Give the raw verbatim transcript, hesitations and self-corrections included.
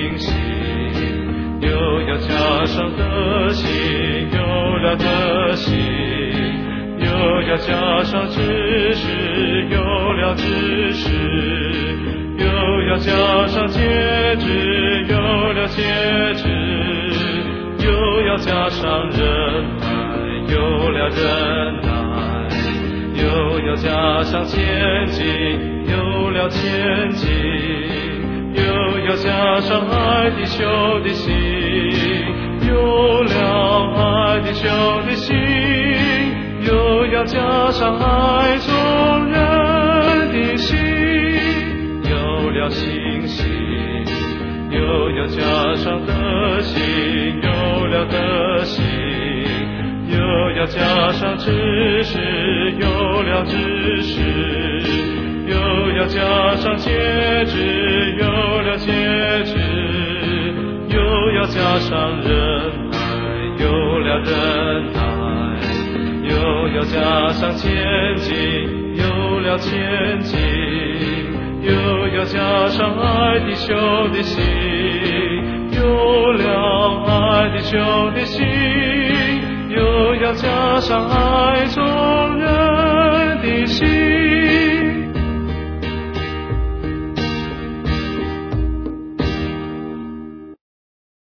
息，又要加上德行，有了德行，又要加上知识，有了知识，又要加上节制，有了节制，又要加上忍耐，有了忍耐，又要加上前进，有了前进，又要加上爱弟兄的心，有了爱弟兄的心，又要加上爱众人的心，有了信心，又要加上德行，有了德行，又要加上知识，有了知识，又要加上节制，有了节制，又要加上忍耐，有了忍耐，又要加上前进，有了前进，又要加上爱弟兄的心，有了爱弟兄的心，又要加上爱众人的心。